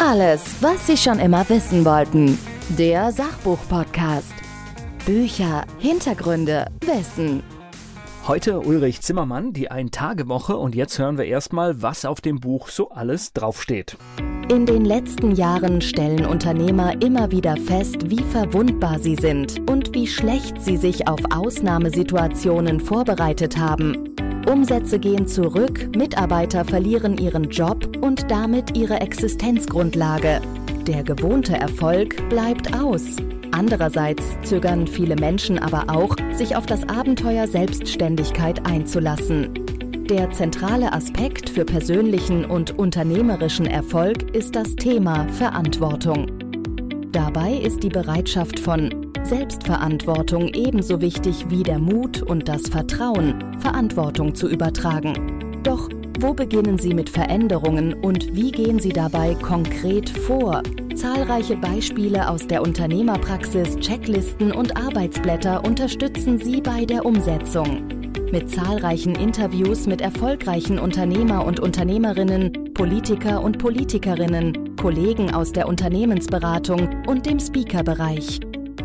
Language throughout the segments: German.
Alles, was Sie schon immer wissen wollten. Der Sachbuch-Podcast. Bücher, Hintergründe, Wissen. Heute Ulrich Zimmermann, die Ein-Tage-Woche, und jetzt hören wir erstmal, was auf dem Buch so alles draufsteht. In den letzten Jahren stellen Unternehmer immer wieder fest, wie verwundbar sie sind und wie schlecht sie sich auf Ausnahmesituationen vorbereitet haben. Umsätze gehen zurück, Mitarbeiter verlieren ihren Job und damit ihre Existenzgrundlage. Der gewohnte Erfolg bleibt aus. Andererseits zögern viele Menschen aber auch, sich auf das Abenteuer Selbstständigkeit einzulassen. Der zentrale Aspekt für persönlichen und unternehmerischen Erfolg ist das Thema Verantwortung. Dabei ist die Bereitschaft von Selbstverantwortung ebenso wichtig wie der Mut und das Vertrauen, Verantwortung zu übertragen. Doch wo beginnen Sie mit Veränderungen und wie gehen Sie dabei konkret vor? Zahlreiche Beispiele aus der Unternehmerpraxis, Checklisten und Arbeitsblätter unterstützen Sie bei der Umsetzung. Mit zahlreichen Interviews mit erfolgreichen Unternehmer und Unternehmerinnen, Politiker und Politikerinnen, Kollegen aus der Unternehmensberatung und dem Speaker-Bereich.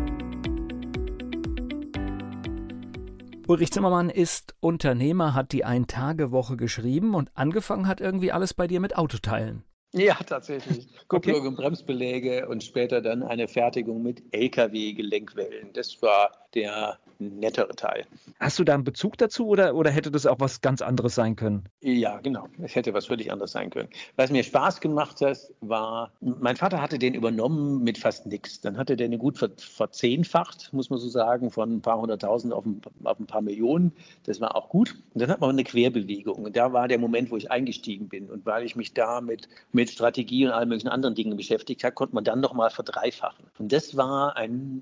Ulrich Zimmermann ist Unternehmer, hat die Ein-Tage-Woche geschrieben und angefangen hat irgendwie alles bei dir mit Autoteilen. Ja, tatsächlich. Kupplung und Bremsbeläge und später dann eine Fertigung mit LKW-Gelenkwellen. Das war der nettere Teil. Hast du da einen Bezug dazu oder hätte das auch was ganz anderes sein können? Ja, genau. Es hätte was völlig anderes sein können. Was mir Spaß gemacht hat, war, mein Vater hatte den übernommen mit fast nichts. Dann hatte der den gut verzehnfacht, muss man so sagen, von ein paar hunderttausend auf ein paar Millionen. Das war auch gut. Und dann hat man eine Querbewegung. Und da war der Moment, wo ich eingestiegen bin. Und weil ich mich da mit Strategie und allen möglichen anderen Dingen beschäftigt habe, konnte man dann nochmal verdreifachen. Und das war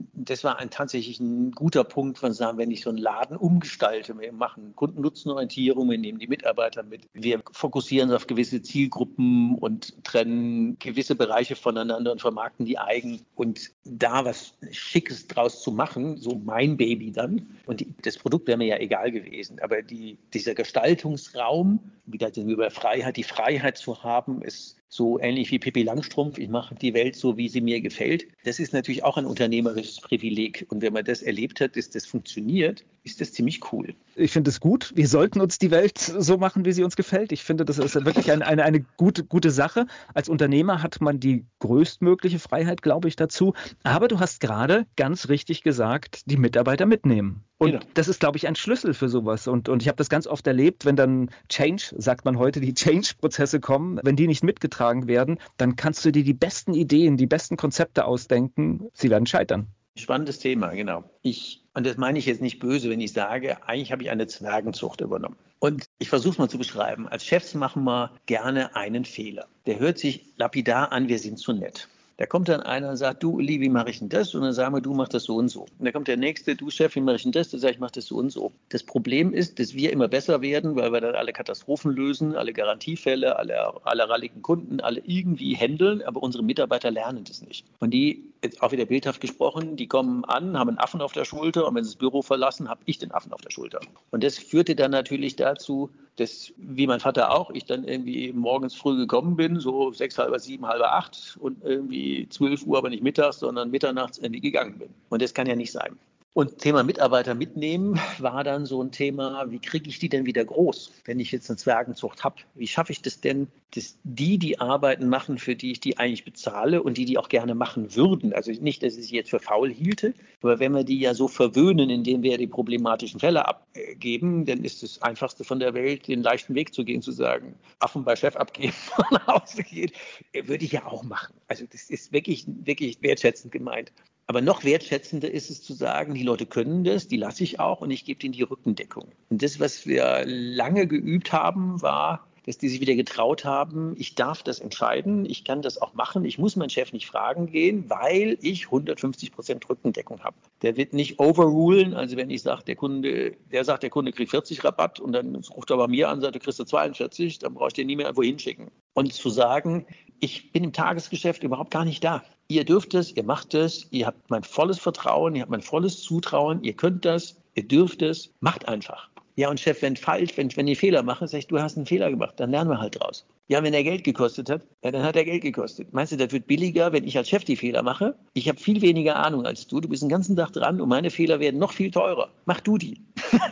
tatsächlich ein guter Punkt, von sagen, wenn ich so einen Laden umgestalte, wir machen Kundennutzenorientierung, wir nehmen die Mitarbeiter mit, wir fokussieren auf gewisse Zielgruppen und trennen gewisse Bereiche voneinander und vermarkten die eigen. Und da was Schickes draus zu machen, so mein Baby dann, und das Produkt wäre mir ja egal gewesen, aber dieser Gestaltungsraum, wieder über Freiheit, die Freiheit zu haben, ist so ähnlich wie Pippi Langstrumpf, ich mache die Welt so, wie sie mir gefällt. Das ist natürlich auch ein unternehmerisches Privileg. Und wenn man das erlebt hat, dass das funktioniert, ist das ziemlich cool. Ich finde es gut. Wir sollten uns die Welt so machen, wie sie uns gefällt. Ich finde, das ist wirklich eine gute Sache. Als Unternehmer hat man die größtmögliche Freiheit, glaube ich, dazu. Aber du hast gerade ganz richtig gesagt, die Mitarbeiter mitnehmen. Und genau. Das ist, glaube ich, ein Schlüssel für sowas. Und ich habe das ganz oft erlebt, wenn dann Change, sagt man heute, die Change-Prozesse kommen, wenn die nicht mitgetragen werden, dann kannst du dir die besten Ideen, die besten Konzepte ausdenken. Sie werden scheitern. Spannendes Thema, genau. Und das meine ich jetzt nicht böse, wenn ich sage, eigentlich habe ich eine Zwergenzucht übernommen. Und ich versuche es mal zu beschreiben. Als Chefs machen wir gerne einen Fehler. Der hört sich lapidar an, wir sind zu nett. Da kommt dann einer und sagt, du, Uli, wie mache ich denn das? Und dann sagen wir, du machst das so und so. Und dann kommt der Nächste, du, Chef, wie mache ich denn das? Dann sage ich, mach das so und so. Das Problem ist, dass wir immer besser werden, weil wir dann alle Katastrophen lösen, alle Garantiefälle, alle ralligen Kunden, alle irgendwie handeln, aber unsere Mitarbeiter lernen das nicht. Und die, jetzt auch wieder bildhaft gesprochen, die kommen an, haben einen Affen auf der Schulter und wenn sie das Büro verlassen, habe ich den Affen auf der Schulter. Und das führte dann natürlich dazu, dass, wie mein Vater auch, ich dann irgendwie morgens früh gekommen bin, so 6, halb 7, halb 8 und irgendwie 12 Uhr, aber nicht mittags, sondern mitternachts irgendwie gegangen bin. Und das kann ja nicht sein. Und Thema Mitarbeiter mitnehmen war dann so ein Thema, wie kriege ich die denn wieder groß, wenn ich jetzt eine Zwergenzucht habe? Wie schaffe ich das denn, dass die Arbeiten machen, für die ich die eigentlich bezahle und die auch gerne machen würden? Also nicht, dass ich sie jetzt für faul hielte, aber wenn wir die ja so verwöhnen, indem wir die problematischen Fälle abgeben, dann ist das Einfachste von der Welt, den leichten Weg zu gehen, zu sagen, Affen bei Chef abgeben und nach Hause geht, würde ich ja auch machen. Also das ist wirklich, wirklich wertschätzend gemeint. Aber noch wertschätzender ist es zu sagen, die Leute können das, die lasse ich auch und ich gebe denen die Rückendeckung. Und das, was wir lange geübt haben, war, dass die sich wieder getraut haben, ich darf das entscheiden, ich kann das auch machen, ich muss meinen Chef nicht fragen gehen, weil ich 150% Rückendeckung habe. Der wird nicht overrulen, also wenn ich sage, der Kunde kriegt 40 Rabatt und dann ruft er bei mir an und sagt, du kriegst 42, dann brauche ich den nie mehr irgendwo hinschicken. Und zu sagen, ich bin im Tagesgeschäft überhaupt gar nicht da. Ihr dürft es, ihr macht es, ihr habt mein volles Vertrauen, ihr habt mein volles Zutrauen, ihr könnt das, ihr dürft es, macht einfach. Ja, und Chef, wenn die Fehler machen, sag ich, du hast einen Fehler gemacht, dann lernen wir halt draus. Ja, wenn er Geld gekostet hat, ja, dann hat er Geld gekostet. Meinst du, das wird billiger, wenn ich als Chef die Fehler mache? Ich habe viel weniger Ahnung als du. Du bist den ganzen Tag dran und meine Fehler werden noch viel teurer. Mach du die.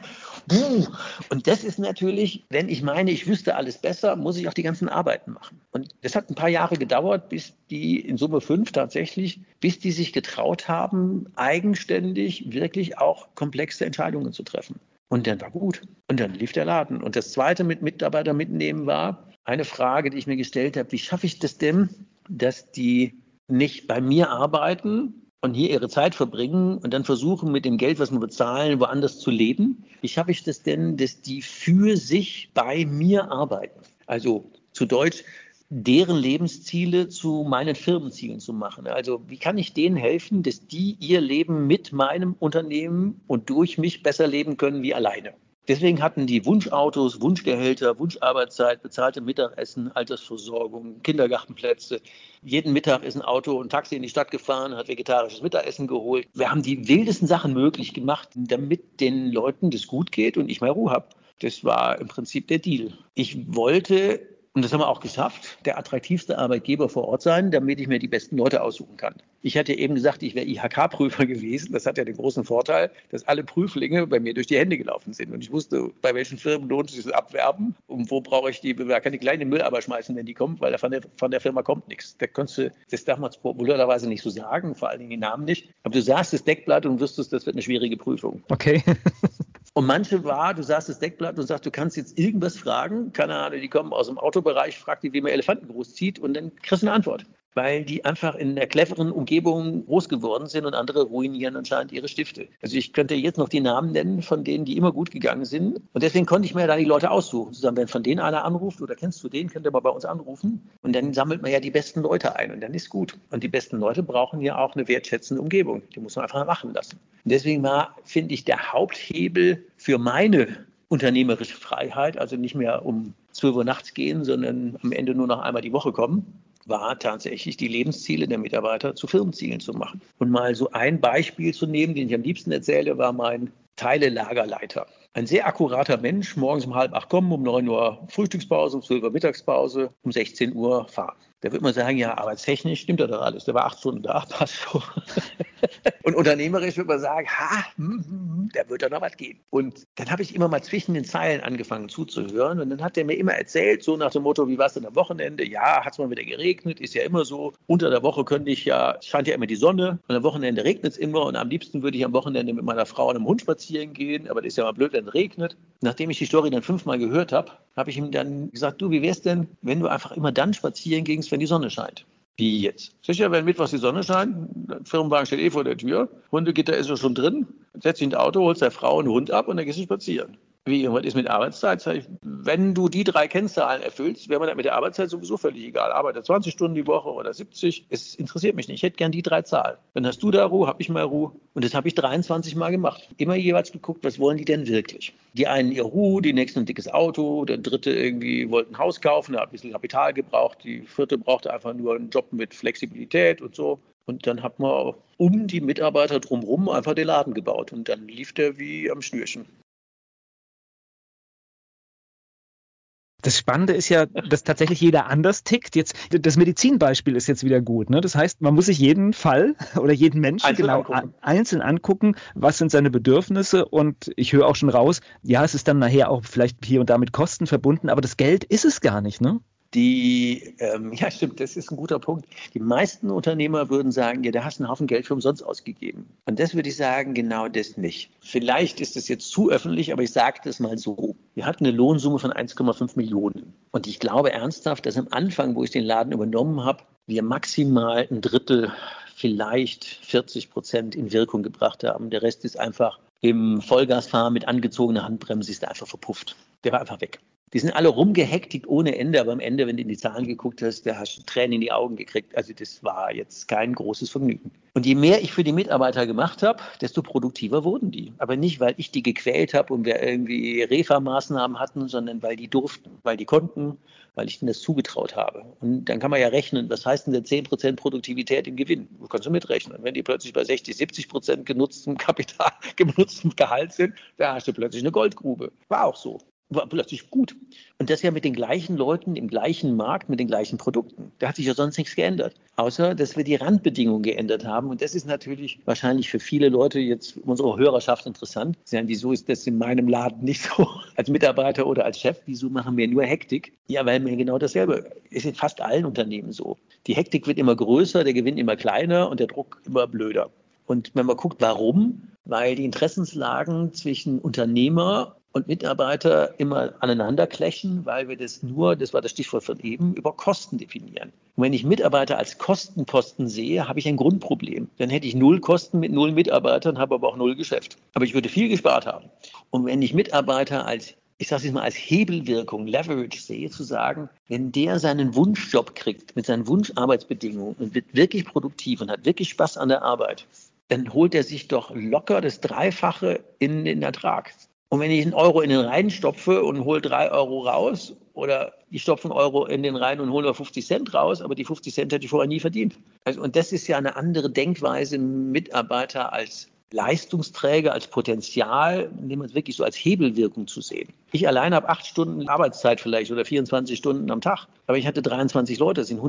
Und das ist natürlich, wenn ich meine, ich wüsste alles besser, muss ich auch die ganzen Arbeiten machen. Und das hat ein paar Jahre gedauert, bis die, in Summe 5 tatsächlich, bis die sich getraut haben, eigenständig wirklich auch komplexe Entscheidungen zu treffen. Und dann war gut. Und dann lief der Laden. Und das Zweite mit Mitarbeiter mitnehmen war eine Frage, die ich mir gestellt habe, wie schaffe ich das denn, dass die nicht bei mir arbeiten und hier ihre Zeit verbringen und dann versuchen, mit dem Geld, was wir bezahlen, woanders zu leben? Wie schaffe ich das denn, dass die für sich bei mir arbeiten? Also zu Deutsch, deren Lebensziele zu meinen Firmenzielen zu machen. Also wie kann ich denen helfen, dass die ihr Leben mit meinem Unternehmen und durch mich besser leben können wie alleine? Deswegen hatten die Wunschautos, Wunschgehälter, Wunscharbeitszeit, bezahlte Mittagessen, Altersversorgung, Kindergartenplätze. Jeden Mittag ist ein Auto und Taxi in die Stadt gefahren, hat vegetarisches Mittagessen geholt. Wir haben die wildesten Sachen möglich gemacht, damit den Leuten das gut geht und ich mehr Ruhe habe. Das war im Prinzip der Deal. Ich wollte, und das haben wir auch geschafft, der attraktivste Arbeitgeber vor Ort sein, damit ich mir die besten Leute aussuchen kann. Ich hatte eben gesagt, ich wäre IHK-Prüfer gewesen. Das hat ja den großen Vorteil, dass alle Prüflinge bei mir durch die Hände gelaufen sind. Und ich wusste, bei welchen Firmen lohnt es sich das Abwerben und wo brauche ich die. Man kann die kleine Mülleimer schmeißen, wenn die kommt, weil von der Firma kommt nichts. Das darf man popularerweise nicht so sagen, vor allen Dingen die Namen nicht. Aber du sahst das Deckblatt und wusstest, das wird eine schwierige Prüfung. Okay. Und manche du sahst das Deckblatt und sagst, du kannst jetzt irgendwas fragen. Keine Ahnung, die kommen aus dem Autobereich, fragt die, wie man Elefanten großzieht und dann kriegst du eine Antwort. Weil die einfach in einer cleveren Umgebung groß geworden sind und andere ruinieren anscheinend ihre Stifte. Also ich könnte jetzt noch die Namen nennen von denen, die immer gut gegangen sind. Und deswegen konnte ich mir da die Leute aussuchen. Zusammen, wenn von denen einer anruft oder kennst du den, könnt ihr mal bei uns anrufen. Und dann sammelt man ja die besten Leute ein und dann ist gut. Und die besten Leute brauchen ja auch eine wertschätzende Umgebung. Die muss man einfach mal machen lassen. Und deswegen war, finde ich, der Haupthebel für meine unternehmerische Freiheit, also nicht mehr um 12 Uhr nachts gehen, sondern am Ende nur noch einmal die Woche kommen, war tatsächlich die Lebensziele der Mitarbeiter zu Firmenzielen zu machen. Und mal so ein Beispiel zu nehmen, den ich am liebsten erzähle, war mein Teilelagerleiter. Ein sehr akkurater Mensch, morgens um 7:30 kommen, um 9 Uhr Frühstückspause, um 12 Uhr Mittagspause, um 16 Uhr fahren. Da würde man sagen, ja, arbeitstechnisch stimmt das doch alles. Der war 8 Stunden da, passt so. Und unternehmerisch würde man sagen, da wird doch noch was gehen. Und dann habe ich immer mal zwischen den Zeilen angefangen zuzuhören. Und dann hat er mir immer erzählt, so nach dem Motto, wie war es denn am Wochenende? Ja, hat es mal wieder geregnet, ist ja immer so. Unter der Woche scheint ja immer die Sonne. Und am Wochenende regnet es immer. Und am liebsten würde ich am Wochenende mit meiner Frau und einem Hund spazieren gehen. Aber das ist ja mal blöd, wenn es regnet. Nachdem ich die Story dann 5-mal gehört habe, habe ich ihm dann gesagt, du, wie wär's denn, wenn du einfach immer dann spazieren gingst, wenn die Sonne scheint? Wie jetzt? Sicher, wenn mittwochs die Sonne scheint, der Firmenwagen steht vor der Tür, Hundegitter ist ja schon drin, setzt dich ins Auto, holst der Frau einen Hund ab und dann gehst du spazieren. Wie, und was ist mit Arbeitszeit? Wenn du die 3 Kennzahlen erfüllst, wäre mir das mit der Arbeitszeit sowieso völlig egal. Arbeite 20 Stunden die Woche oder 70, es interessiert mich nicht. Ich hätte gern die 3 Zahlen. Dann hast du da Ruhe, habe ich mal Ruhe. Und das habe ich 23 Mal gemacht. Immer jeweils geguckt, was wollen die denn wirklich? Die einen ihre Ruhe, die nächsten ein dickes Auto, der dritte irgendwie wollte ein Haus kaufen, der hat ein bisschen Kapital gebraucht, die vierte brauchte einfach nur einen Job mit Flexibilität und so. Und dann hat man um die Mitarbeiter drumherum einfach den Laden gebaut. Und dann lief der wie am Schnürchen. Das Spannende ist ja, dass tatsächlich jeder anders tickt. Jetzt, das Medizinbeispiel ist jetzt wieder gut, ne? Das heißt, man muss sich jeden Fall oder jeden Menschen einzeln angucken, was sind seine Bedürfnisse, und ich höre auch schon raus, ja, es ist dann nachher auch vielleicht hier und da mit Kosten verbunden, aber das Geld ist es gar nicht, ne? Ja, stimmt, das ist ein guter Punkt. Die meisten Unternehmer würden sagen, ja, da hast du einen Haufen Geld für umsonst ausgegeben. Und das würde ich sagen, genau das nicht. Vielleicht ist es jetzt zu öffentlich, aber ich sage das mal so. Wir hatten eine Lohnsumme von 1,5 Millionen. Und ich glaube ernsthaft, dass am Anfang, wo ich den Laden übernommen habe, wir maximal ein Drittel, vielleicht 40% in Wirkung gebracht haben. Der Rest ist einfach im Vollgasfahren mit angezogener Handbremse ist einfach verpufft. Der war einfach weg. Die sind alle rumgehektigt ohne Ende, aber am Ende, wenn du in die Zahlen geguckt hast, da hast du Tränen in die Augen gekriegt. Also das war jetzt kein großes Vergnügen. Und je mehr ich für die Mitarbeiter gemacht habe, desto produktiver wurden die. Aber nicht, weil ich die gequält habe und wir irgendwie Refa-Maßnahmen hatten, sondern weil die durften, weil die konnten, weil ich denen das zugetraut habe. Und dann kann man ja rechnen, was heißt denn der 10% Produktivität im Gewinn? Du kannst du mitrechnen. Wenn die plötzlich bei 60-70% genutztem Kapital, genutztem Gehalt sind, da hast du plötzlich eine Goldgrube. War auch so. War plötzlich gut. Und das ja mit den gleichen Leuten, im gleichen Markt, mit den gleichen Produkten. Da hat sich ja sonst nichts geändert. Außer, dass wir die Randbedingungen geändert haben. Und das ist natürlich wahrscheinlich für viele Leute jetzt unserer Hörerschaft interessant. Wieso ist das in meinem Laden nicht so? Als Mitarbeiter oder als Chef, wieso machen wir nur Hektik? Ja, weil mir genau dasselbe ist in fast allen Unternehmen so. Die Hektik wird immer größer, der Gewinn immer kleiner und der Druck immer blöder. Und wenn man guckt, warum? Weil die Interessenslagen zwischen Unternehmer und Mitarbeiter immer aneinander clashen, weil wir das war das Stichwort von eben, über Kosten definieren. Und wenn ich Mitarbeiter als Kostenposten sehe, habe ich ein Grundproblem. Dann hätte ich 0 Kosten mit 0 Mitarbeitern, habe aber auch 0 Geschäft. Aber ich würde viel gespart haben. Und wenn ich Mitarbeiter als Hebelwirkung, Leverage sehe, zu sagen, wenn der seinen Wunschjob kriegt, mit seinen Wunscharbeitsbedingungen und wird wirklich produktiv und hat wirklich Spaß an der Arbeit, dann holt er sich doch locker das Dreifache in den Ertrag. Und wenn ich einen Euro in den Rhein stopfe und hole 3 Euro raus, oder ich stopfe einen Euro in den Rhein und hole nur 50 Cent raus, aber die 50 Cent hätte ich vorher nie verdient. Also, und das ist ja eine andere Denkweise, Mitarbeiter als Leistungsträger, als Potenzial, nehmen wir es wirklich so als Hebelwirkung zu sehen. Ich allein habe 8 Stunden Arbeitszeit vielleicht oder 24 Stunden am Tag. Aber ich hatte 23 Leute, das sind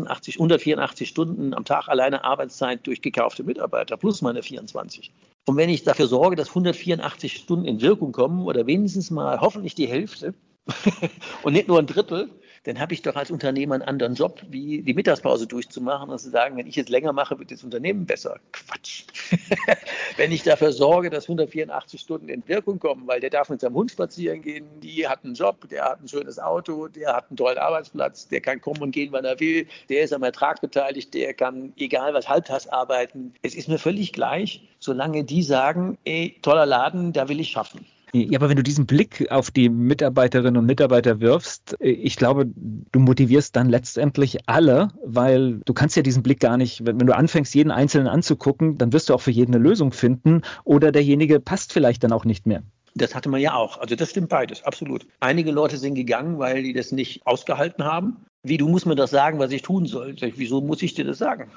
184 Stunden am Tag alleine Arbeitszeit durch gekaufte Mitarbeiter plus meine 24. Und wenn ich dafür sorge, dass 184 Stunden in Wirkung kommen oder wenigstens mal hoffentlich die Hälfte und nicht nur ein Drittel, dann habe ich doch als Unternehmer einen anderen Job, wie die Mittagspause durchzumachen und zu sagen, wenn ich jetzt länger mache, wird das Unternehmen besser. Quatsch. Wenn ich dafür sorge, dass 184 Stunden in Wirkung kommen, weil der darf mit seinem Hund spazieren gehen, die hat einen Job, der hat ein schönes Auto, der hat einen tollen Arbeitsplatz, der kann kommen und gehen, wann er will, der ist am Ertrag beteiligt, der kann, egal was, halbtags arbeiten. Es ist mir völlig gleich, solange die sagen, ey, toller Laden, da will ich schaffen. Ja, aber wenn du diesen Blick auf die Mitarbeiterinnen und Mitarbeiter wirfst, ich glaube, du motivierst dann letztendlich alle, weil du kannst ja diesen Blick gar nicht, wenn du anfängst, jeden Einzelnen anzugucken, dann wirst du auch für jeden eine Lösung finden oder derjenige passt vielleicht dann auch nicht mehr. Das hatte man ja auch. Also das stimmt beides, absolut. Einige Leute sind gegangen, weil die das nicht ausgehalten haben. Wie, du musst mir das sagen, was ich tun soll. Wieso muss ich dir das sagen?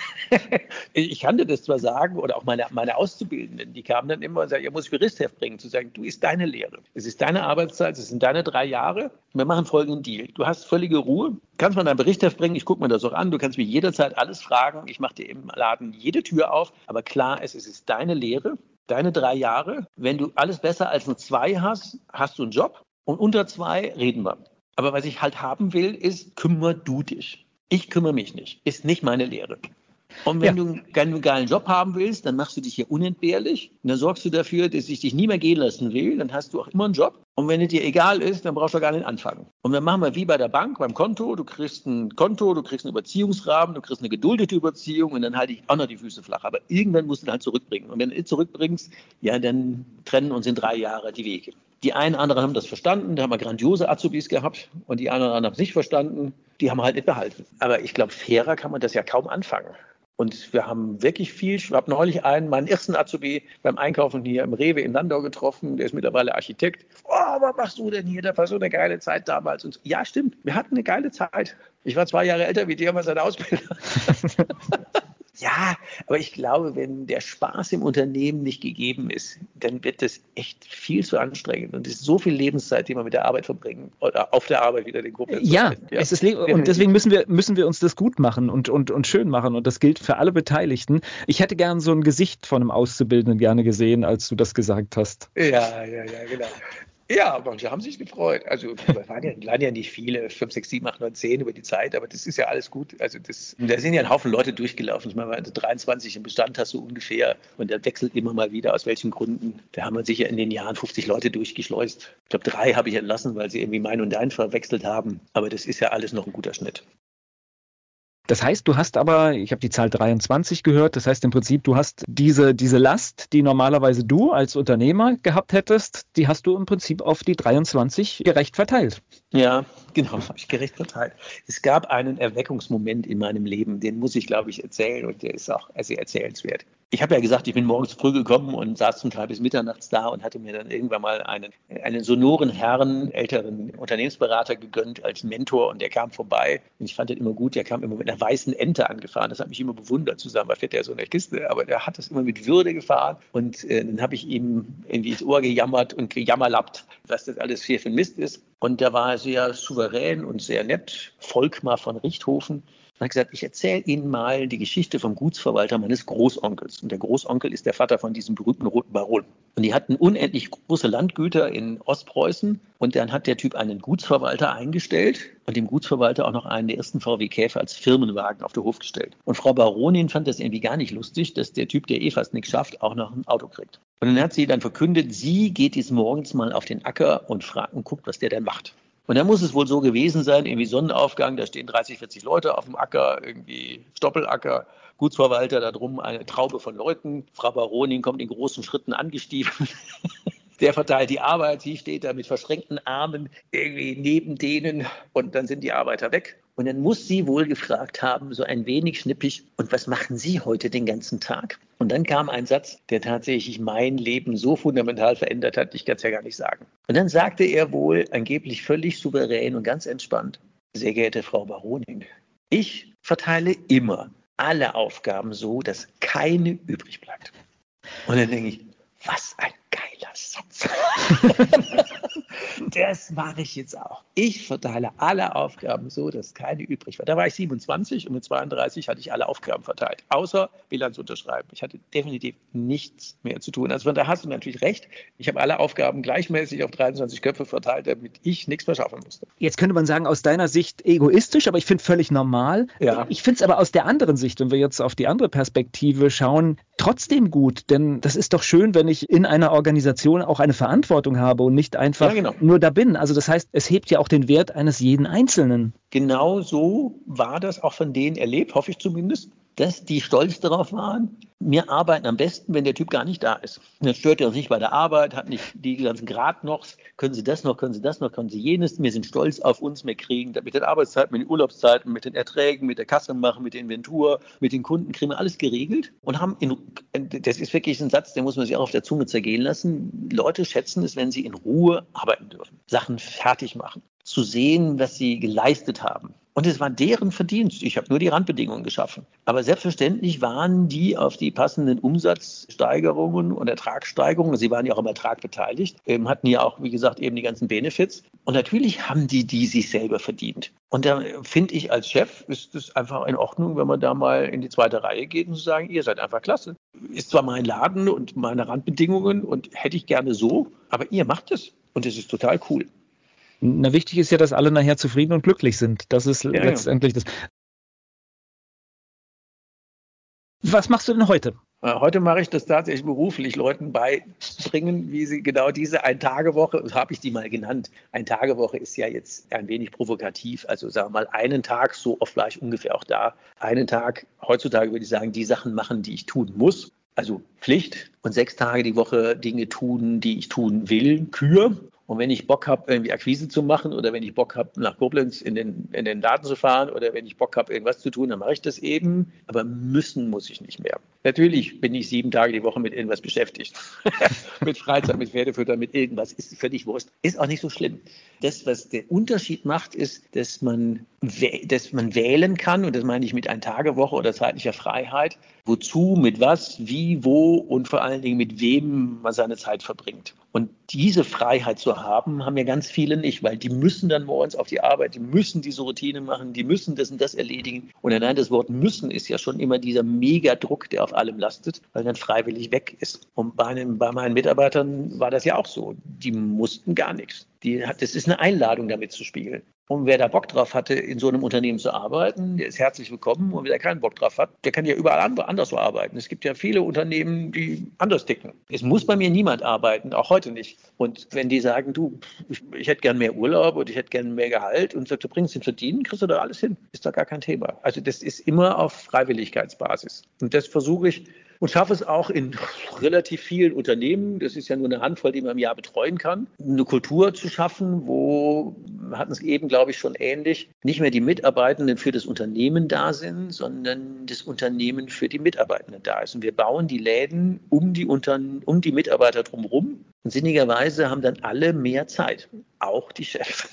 Ich kann dir das zwar sagen, oder auch meine Auszubildenden, die kamen dann immer und sagen, ihr muss Juristheft bringen, zu sagen, du ist deine Lehre. Es ist deine Arbeitszeit, es sind deine 3 Jahre. Wir machen folgenden Deal. Du hast völlige Ruhe, kannst mal dein Berichtheft bringen, ich gucke mir das auch an, du kannst mich jederzeit alles fragen, ich mache dir im Laden jede Tür auf, aber klar, es ist deine Lehre. Deine 3 Jahre, wenn du alles besser als eine 2 hast, hast du einen Job und unter 2 reden wir. Aber was ich halt haben will, ist, kümmer du dich. Ich kümmere mich nicht. Ist nicht meine Lehre. Und wenn du einen geilen Job haben willst, dann machst du dich hier unentbehrlich. Und dann sorgst du dafür, dass ich dich nie mehr gehen lassen will. Dann hast du auch immer einen Job. Und wenn es dir egal ist, dann brauchst du gar nicht anfangen. Und dann machen wir wie bei der Bank, beim Konto. Du kriegst ein Konto, du kriegst einen Überziehungsrahmen, du kriegst eine geduldete Überziehung und dann halte ich auch noch die Füße flach. Aber irgendwann musst du dann halt zurückbringen. Und wenn du es zurückbringst, ja, dann trennen uns in 3 Jahre die Wege. Die einen anderen haben das verstanden, da haben wir grandiose Azubis gehabt und die anderen haben es nicht verstanden, die haben wir halt nicht behalten. Aber ich glaube, fairer kann man das ja kaum anfangen. Und wir haben wirklich viel, ich habe neulich meinen ersten Azubi beim Einkaufen hier im Rewe in Landau getroffen, der ist mittlerweile Architekt. Oh, was machst du denn hier? Das war so eine geile Zeit damals. Und ja, stimmt, wir hatten eine geile Zeit. Ich war 2 Jahre älter wie der, was seine Ausbildung. Ja, aber ich glaube, wenn der Spaß im Unternehmen nicht gegeben ist, dann wird das echt viel zu anstrengend. Und es ist so viel Lebenszeit, die man mit der Arbeit verbringen oder auf der Arbeit wieder den Gruppen. Ja, es ist und deswegen müssen wir uns das gut machen und schön machen. Und das gilt für alle Beteiligten. Ich hätte gern so ein Gesicht von einem Auszubildenden gerne gesehen, als du das gesagt hast. Ja, genau. Ja, manche haben sich gefreut. Also waren ja nicht viele, 5, 6, 7, 8, 9, 10 über die Zeit, aber das ist ja alles gut. Also da sind ja ein Haufen Leute durchgelaufen. Ich meine, 23 im Bestand hast du ungefähr und der wechselt immer mal wieder, aus welchen Gründen. Da haben wir sicher in den Jahren 50 Leute durchgeschleust. Ich glaube, 3 habe ich entlassen, weil sie irgendwie mein und dein verwechselt haben. Aber das ist ja alles noch ein guter Schnitt. Das heißt, du hast aber, ich habe die Zahl 23 gehört, das heißt im Prinzip, du hast diese Last, die normalerweise du als Unternehmer gehabt hättest, die hast du im Prinzip auf die 23 gerecht verteilt. Ja, genau, habe ich gerecht verteilt. Es gab einen Erweckungsmoment in meinem Leben, den muss ich, glaube ich, erzählen und der ist auch sehr erzählenswert. Ich habe ja gesagt, ich bin morgens früh gekommen und saß zum Teil bis mitternachts da und hatte mir dann irgendwann mal einen sonoren Herrn, älteren Unternehmensberater gegönnt als Mentor und der kam vorbei. Und ich fand den immer gut, der kam immer mit einer weißen Ente angefahren. Das hat mich immer bewundert zusammen, weil fährt der so in der Kiste, aber der hat das immer mit Würde gefahren und dann habe ich ihm irgendwie ins Ohr gejammert und gejammerlappt, was das alles hier für ein Mist ist. Und der war sehr souverän und sehr nett, Volkmar von Richthofen. Und hat gesagt, ich erzähle Ihnen mal die Geschichte vom Gutsverwalter meines Großonkels. Und der Großonkel ist der Vater von diesem berühmten Roten Baron. Und die hatten unendlich große Landgüter in Ostpreußen. Und dann hat der Typ einen Gutsverwalter eingestellt und dem Gutsverwalter auch noch einen der ersten VW Käfer als Firmenwagen auf den Hof gestellt. Und Frau Baronin fand das irgendwie gar nicht lustig, dass der Typ, der fast nichts schafft, auch noch ein Auto kriegt. Und dann hat sie dann verkündet, sie geht jetzt morgens mal auf den Acker und fragt und guckt, was der dann macht. Und dann muss es wohl so gewesen sein, irgendwie Sonnenaufgang, da stehen 30, 40 Leute auf dem Acker, irgendwie Stoppelacker, Gutsverwalter, da drum eine Traube von Leuten. Frau Baronin kommt in großen Schritten angestiefelt. Der verteilt die Arbeit, sie steht da mit verschränkten Armen irgendwie neben denen und dann sind die Arbeiter weg. Und dann muss sie wohl gefragt haben, so ein wenig schnippig, und was machen Sie heute den ganzen Tag? Und dann kam ein Satz, der tatsächlich mein Leben so fundamental verändert hat, ich kann es ja gar nicht sagen. Und dann sagte er wohl angeblich völlig souverän und ganz entspannt, sehr geehrte Frau Baronin, ich verteile immer alle Aufgaben so, dass keine übrig bleibt. Und dann denke ich, was ein geiler Satz. Das mache ich jetzt auch. Ich verteile alle Aufgaben so, dass keine übrig war. Da war ich 27 und mit 32 hatte ich alle Aufgaben verteilt, außer Bilanz unterschreiben. Ich hatte definitiv nichts mehr zu tun. Also von daher hast du natürlich recht. Ich habe alle Aufgaben gleichmäßig auf 23 Köpfe verteilt, damit ich nichts mehr schaffen musste. Jetzt könnte man sagen, aus deiner Sicht egoistisch, aber ich finde völlig normal. Ja. Ich finde es aber aus der anderen Sicht, wenn wir jetzt auf die andere Perspektive schauen, trotzdem gut. Denn das ist doch schön, wenn ich in einer Organisation auch eine Verantwortung habe und nicht einfach nur da bin. Also das heißt, es hebt ja auch den Wert eines jeden Einzelnen. Genau so war das auch von denen erlebt, hoffe ich zumindest, dass die stolz darauf waren. Wir arbeiten am besten, wenn der Typ gar nicht da ist. Dann stört er uns nicht bei der Arbeit, hat nicht die ganzen Gradnochs. Können Sie das noch, können Sie das noch, können Sie jenes. Wir sind stolz auf uns. Wir kriegen mit den Arbeitszeiten, mit den Urlaubszeiten, mit den Erträgen, mit der Kasse machen, mit der Inventur, mit den Kunden kriegen wir alles geregelt und haben das ist wirklich ein Satz, den muss man sich auch auf der Zunge zergehen lassen. Leute schätzen es, wenn sie in Ruhe arbeiten dürfen, Sachen fertig machen, zu sehen, was sie geleistet haben. Und es war deren Verdienst. Ich habe nur die Randbedingungen geschaffen. Aber selbstverständlich waren die auf die passenden Umsatzsteigerungen und Ertragssteigerungen, sie waren ja auch am Ertrag beteiligt, hatten ja auch, wie gesagt, eben die ganzen Benefits. Und natürlich haben die sich selber verdient. Und da finde ich, als Chef ist es einfach in Ordnung, wenn man da mal in die zweite Reihe geht und zu sagen, ihr seid einfach klasse. Ist zwar mein Laden und meine Randbedingungen und hätte ich gerne so, aber ihr macht es. Und es ist total cool. Na, wichtig ist ja, dass alle nachher zufrieden und glücklich sind. Das ist letztendlich das. Was machst du denn heute? Heute mache ich das tatsächlich beruflich, Leuten beibringen, wie sie genau diese Ein-Tage-Woche, so habe ich die mal genannt. Ein-Tage-Woche ist ja jetzt ein wenig provokativ. Also sagen wir mal einen Tag, so oft war ich ungefähr auch da. Einen Tag, heutzutage würde ich sagen, die Sachen machen, die ich tun muss. Also Pflicht und 6 Tage die Woche Dinge tun, die ich tun will, Kür. Und wenn ich Bock habe, irgendwie Akquise zu machen oder wenn ich Bock habe, nach Koblenz in den Laden zu fahren oder wenn ich Bock habe, irgendwas zu tun, dann mache ich das eben. Aber müssen muss ich nicht mehr. Natürlich bin ich 7 Tage die Woche mit irgendwas beschäftigt. Mit Freizeit, mit Pferdefüttern, mit irgendwas. Ist völlig Wurst. Ist auch nicht so schlimm. Das, was der Unterschied macht, ist, dass man wählen kann, und das meine ich mit Ein-Tage-Woche oder zeitlicher Freiheit, wozu, mit was, wie, wo und vor allen Dingen mit wem man seine Zeit verbringt. Und diese Freiheit zu haben, haben ja ganz viele nicht, weil die müssen dann morgens auf die Arbeit, die müssen diese Routine machen, die müssen das und das erledigen. Und allein das Wort müssen ist ja schon immer dieser Megadruck, der auf allem lastet, weil dann freiwillig weg ist. Und bei meinen Mitarbeitern war das ja auch so. Die mussten gar nichts. Das ist eine Einladung, damit zu spielen. Und wer da Bock drauf hatte, in so einem Unternehmen zu arbeiten, der ist herzlich willkommen. Und wer da keinen Bock drauf hat, der kann ja überall anders so arbeiten. Es gibt ja viele Unternehmen, die anders ticken. Es muss bei mir niemand arbeiten, auch heute nicht. Und wenn die sagen, du, ich hätte gern mehr Urlaub und ich hätte gern mehr Gehalt und du bringst den Verdienen, kriegst du da alles hin. Ist da gar kein Thema. Also das ist immer auf Freiwilligkeitsbasis. Und das versuche ich und schaffe es auch in relativ vielen Unternehmen, das ist ja nur eine Handvoll, die man im Jahr betreuen kann, eine Kultur zu schaffen, wo, wir hatten es eben, glaube ich, schon ähnlich, nicht mehr die Mitarbeitenden für das Unternehmen da sind, sondern das Unternehmen für die Mitarbeitenden da ist. Und wir bauen die Läden um die Mitarbeiter drumherum. Und sinnigerweise haben dann alle mehr Zeit, auch die Chefs.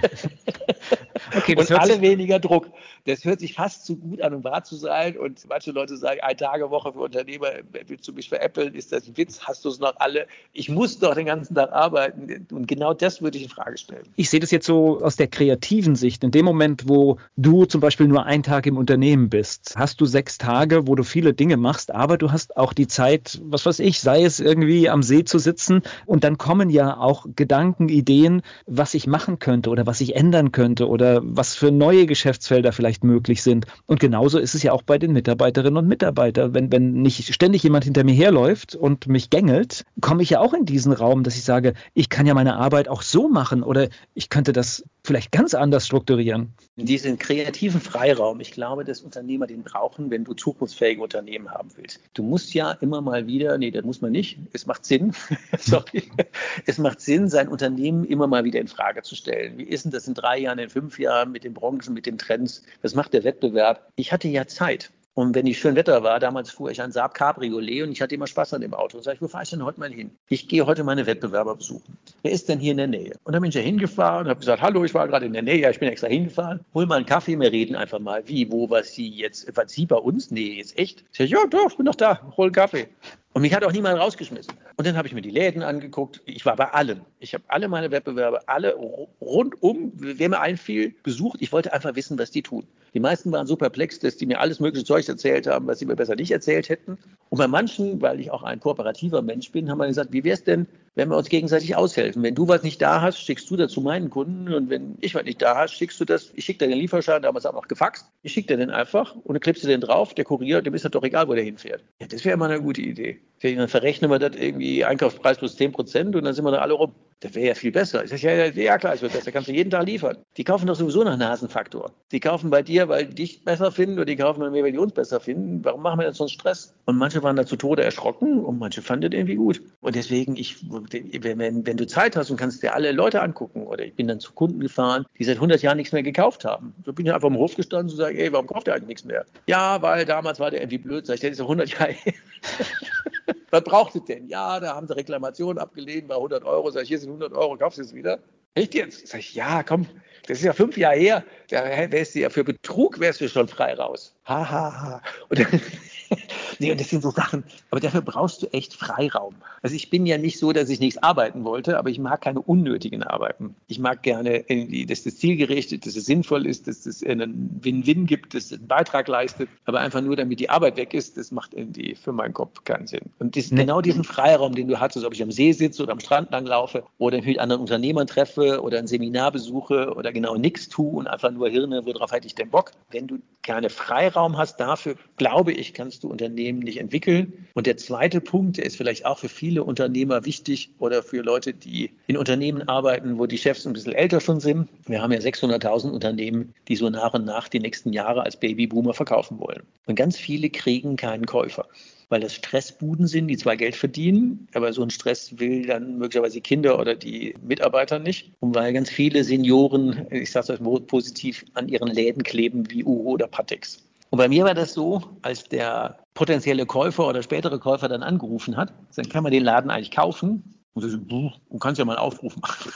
Okay, und alle weniger Druck. Das hört sich fast zu gut an, um wahr zu sein. Und manche Leute sagen, 1 Tage-Woche für Unternehmer, willst du mich veräppeln? Ist das ein Witz? Hast du es noch alle? Ich muss doch den ganzen Tag arbeiten. Und genau das würde ich in Frage stellen. Ich sehe das jetzt so aus der kreativen Sicht. In dem Moment, wo du zum Beispiel nur 1 Tag im Unternehmen bist, hast du 6 Tage, wo du viele Dinge machst, aber du hast auch die Zeit, was weiß ich, sei es irgendwie am See zu sitzen. Und dann kommen ja auch Gedanken, Ideen, was ich machen könnte oder was ich ändern könnte oder was für neue Geschäftsfelder vielleicht möglich sind. Und genauso ist es ja auch bei den Mitarbeiterinnen und Mitarbeitern. Wenn nicht ständig jemand hinter mir herläuft und mich gängelt, komme ich ja auch in diesen Raum, dass ich sage, ich kann ja meine Arbeit auch so machen oder ich könnte das vielleicht ganz anders strukturieren. Diesen kreativen Freiraum, ich glaube, dass Unternehmer den brauchen, wenn du zukunftsfähige Unternehmen haben willst. Du musst ja immer mal wieder, nee, das muss man nicht, es macht Sinn, sorry, es macht Sinn, sein Unternehmen immer mal wieder in Frage zu stellen. Wie ist denn das in 3 Jahren, in 5 Jahren mit den Branchen, mit den Trends? Was macht der Wettbewerb? Ich hatte ja Zeit. Und wenn schön Wetter war, damals fuhr ich ein Saab Cabriolet und ich hatte immer Spaß an dem Auto. Und sage ich, wo fahre ich denn heute mal hin? Ich gehe heute meine Wettbewerber besuchen. Wer ist denn hier in der Nähe? Und dann bin ich ja hingefahren und habe gesagt, hallo, ich war gerade in der Nähe. Ja, ich bin extra hingefahren. Hol mal einen Kaffee, wir reden einfach mal. Wie, wo, was Sie bei uns? Nee, jetzt echt? Ich sage, ja, doch, ich bin doch da, hol einen Kaffee. Und mich hat auch niemand rausgeschmissen. Und dann habe ich mir die Läden angeguckt. Ich war bei allen. Ich habe alle meine Wettbewerber, alle rundum, wer mir einfiel, besucht. Ich wollte einfach wissen, was die tun. Die meisten waren so perplex, dass die mir alles mögliche Zeug erzählt haben, was sie mir besser nicht erzählt hätten. Und bei manchen, weil ich auch ein kooperativer Mensch bin, haben wir gesagt, wie wäre es denn, wenn wir uns gegenseitig aushelfen? Wenn du was nicht da hast, schickst du das zu meinen Kunden. Und wenn ich was nicht da habe, schickst du das. Ich schicke dir den Lieferschein, damals auch noch gefaxt. Ich schicke dir den einfach und dann klebst du den drauf. Der Kurier, dem ist das doch egal, wo der hinfährt. Ja, das wäre mal eine gute Idee. Dann verrechnen wir das irgendwie Einkaufspreis plus 10% und dann sind wir da alle rum. Das wäre ja viel besser. Ich sage, ja klar, es wird besser. Kannst du jeden Tag liefern. Die kaufen doch sowieso nach Nasenfaktor. Die kaufen bei dir, weil die dich besser finden oder die kaufen, weil wir uns besser finden. Warum machen wir denn so einen Stress? Und manche waren da zu Tode erschrocken und manche fanden das irgendwie gut. Und deswegen, wenn du Zeit hast und kannst dir alle Leute angucken, oder ich bin dann zu Kunden gefahren, die seit 100 Jahren nichts mehr gekauft haben. So bin ich einfach am Hof gestanden und sage, ey, warum kauft ihr eigentlich nichts mehr? Ja, weil damals war der irgendwie blöd. Sag ich, der ist ja 100 Jahre her. Was braucht es denn? Ja, da haben sie Reklamationen abgelehnt bei 100 Euro. Sag ich, hier sind 100 Euro, kaufst du es wieder? Echt jetzt? Sag ich, ja, komm, das ist ja 5 Jahre her. Da wärst du ja für Betrug, wärst du schon frei raus. Ha, ha, ha. Und nee, und das sind so Sachen, aber dafür brauchst du echt Freiraum. Also ich bin ja nicht so, dass ich nichts arbeiten wollte, aber ich mag keine unnötigen Arbeiten. Ich mag gerne, dass das zielgerichtet, dass es sinnvoll ist, dass es einen Win-Win gibt, dass es einen Beitrag leistet, aber einfach nur, damit die Arbeit weg ist, das macht irgendwie für meinen Kopf keinen Sinn. Und genau diesen Freiraum, den du hattest, ob ich am See sitze oder am Strand langlaufe oder mich mit anderen Unternehmern treffe oder ein Seminar besuche oder genau nichts tue und einfach nur Hirne, worauf hätte ich denn Bock? Wenn du keine Freiraum hast dafür, glaube ich, kannst du Unternehmen nicht entwickeln. Und der zweite Punkt, der ist vielleicht auch für viele Unternehmer wichtig oder für Leute, die in Unternehmen arbeiten, wo die Chefs ein bisschen älter schon sind. Wir haben ja 600.000 Unternehmen, die so nach und nach die nächsten Jahre als Babyboomer verkaufen wollen. Und ganz viele kriegen keinen Käufer, weil das Stressbuden sind, die zwar Geld verdienen, aber so einen Stress will dann möglicherweise die Kinder oder die Mitarbeiter nicht. Und weil ganz viele Senioren, ich sage das mal positiv, an ihren Läden kleben wie Uhu oder Patex. Und bei mir war das so, als der potenzielle Käufer oder spätere Käufer dann angerufen hat, dann kann man den Laden eigentlich kaufen. Und so, du kannst ja mal einen Aufruf machen.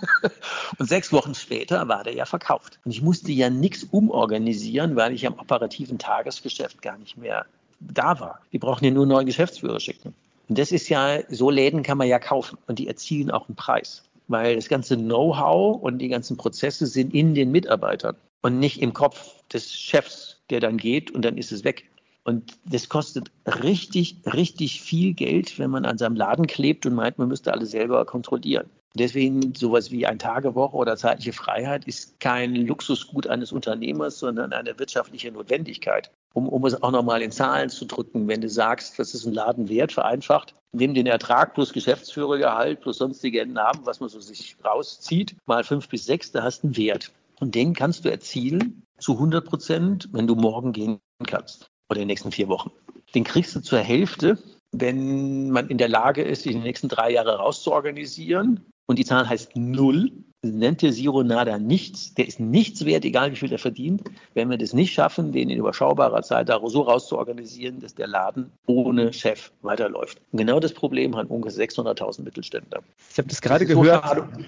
Und 6 Wochen später war der ja verkauft. Und ich musste ja nichts umorganisieren, weil ich am operativen Tagesgeschäft gar nicht mehr da war. Die brauchen ja nur einen neuen Geschäftsführer schicken. Und das ist ja, so Läden kann man ja kaufen. Und die erzielen auch einen Preis. Weil das ganze Know-how und die ganzen Prozesse sind in den Mitarbeitern und nicht im Kopf des Chefs, der dann geht und dann ist es weg. Und das kostet richtig, richtig viel Geld, wenn man an seinem Laden klebt und meint, man müsste alles selber kontrollieren. Deswegen sowas wie ein Tagewoche oder zeitliche Freiheit ist kein Luxusgut eines Unternehmers, sondern eine wirtschaftliche Notwendigkeit. Um es auch nochmal in Zahlen zu drücken, wenn du sagst, das ist ein Laden wert, vereinfacht, nimm den Ertrag plus Geschäftsführergehalt plus sonstige Entnahmen, was man so sich rauszieht, mal 5 bis 6, da hast du einen Wert. Und den kannst du erzielen zu 100%, wenn du morgen gehen kannst oder in den nächsten 4 Wochen. Den kriegst du zur Hälfte, wenn man in der Lage ist, sich die nächsten 3 Jahre rauszuorganisieren. Und die Zahl heißt 0. Nennt der Zero Nada nichts. Der ist nichts wert, egal wie viel er verdient. Wenn wir das nicht schaffen, den in überschaubarer Zeit da so rauszuorganisieren, dass der Laden ohne Chef weiterläuft. Und genau das Problem haben ungefähr 600.000 Mittelständler. Ich habe das gerade gehört,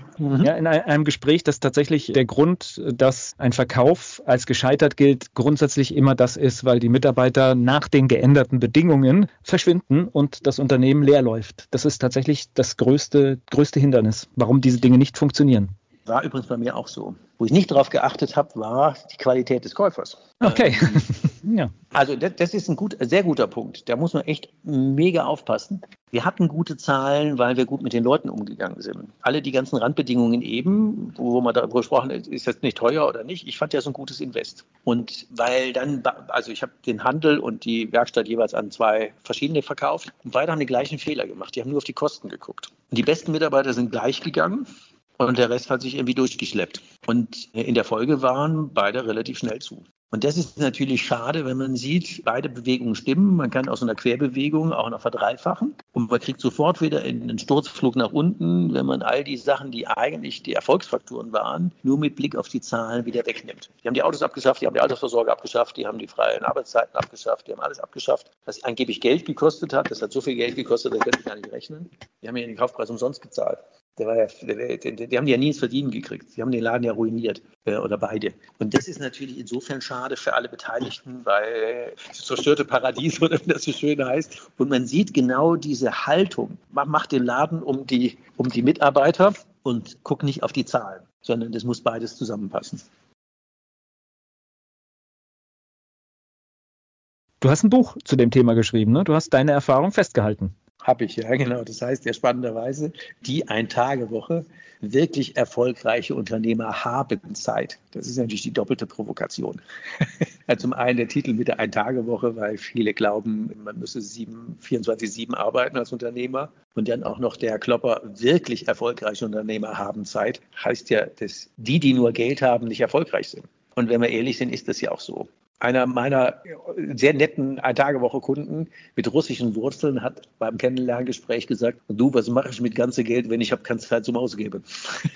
in einem Gespräch, dass tatsächlich der Grund, dass ein Verkauf als gescheitert gilt, grundsätzlich immer das ist, weil die Mitarbeiter nach den geänderten Bedingungen verschwinden und das Unternehmen leer läuft. Das ist tatsächlich das größte Hindernis, warum diese Dinge nicht funktionieren. War übrigens bei mir auch so. Wo ich nicht darauf geachtet habe, war die Qualität des Käufers. Okay. Ja. Also das ist ein sehr guter Punkt. Da muss man echt mega aufpassen. Wir hatten gute Zahlen, weil wir gut mit den Leuten umgegangen sind. Alle die ganzen Randbedingungen eben, wo man darüber gesprochen hat, ist das nicht teuer oder nicht. Ich fand ja so ein gutes Invest. Und weil dann, also ich habe den Handel und die Werkstatt jeweils an 2 verschiedene verkauft. Und beide haben den gleichen Fehler gemacht. Die haben nur auf die Kosten geguckt. Und die besten Mitarbeiter sind gleich gegangen. Und der Rest hat sich irgendwie durchgeschleppt. Und in der Folge waren beide relativ schnell zu. Und das ist natürlich schade, wenn man sieht, beide Bewegungen stimmen. Man kann aus einer Querbewegung auch noch verdreifachen. Und man kriegt sofort wieder einen Sturzflug nach unten, wenn man all die Sachen, die eigentlich die Erfolgsfaktoren waren, nur mit Blick auf die Zahlen wieder wegnimmt. Die haben die Autos abgeschafft, die haben die Altersvorsorge abgeschafft, die haben die freien Arbeitszeiten abgeschafft, die haben alles abgeschafft, was angeblich Geld gekostet hat. Das hat so viel Geld gekostet, das könnte ich gar nicht rechnen. Die haben ja den Kaufpreis umsonst gezahlt. Die haben ja nie ins Verdienen gekriegt. Die haben den Laden ja ruiniert, oder beide. Und das ist natürlich insofern schade für alle Beteiligten, weil das zerstörte Paradies, oder wie das so schön heißt. Und man sieht genau diese Haltung. Man macht den Laden um die Mitarbeiter und guckt nicht auf die Zahlen, sondern das muss beides zusammenpassen. Du hast ein Buch zu dem Thema geschrieben, ne? Du hast deine Erfahrung festgehalten. Habe ich, ja genau. Das heißt ja spannenderweise, die Ein-Tage-Woche, wirklich erfolgreiche Unternehmer haben Zeit. Das ist natürlich die doppelte Provokation. Ja, zum einen der Titel mit der Ein-Tage-Woche, weil viele glauben, man müsse 24/7 arbeiten als Unternehmer. Und dann auch noch der Klopper, wirklich erfolgreiche Unternehmer haben Zeit. Heißt ja, dass die nur Geld haben, nicht erfolgreich sind. Und wenn wir ehrlich sind, ist das ja auch so. Einer meiner sehr netten Ein-Tage-Woche-Kunden mit russischen Wurzeln hat beim Kennenlerngespräch gesagt, du, was mache ich mit ganzem Geld, wenn ich habe keine Zeit zum Ausgeben?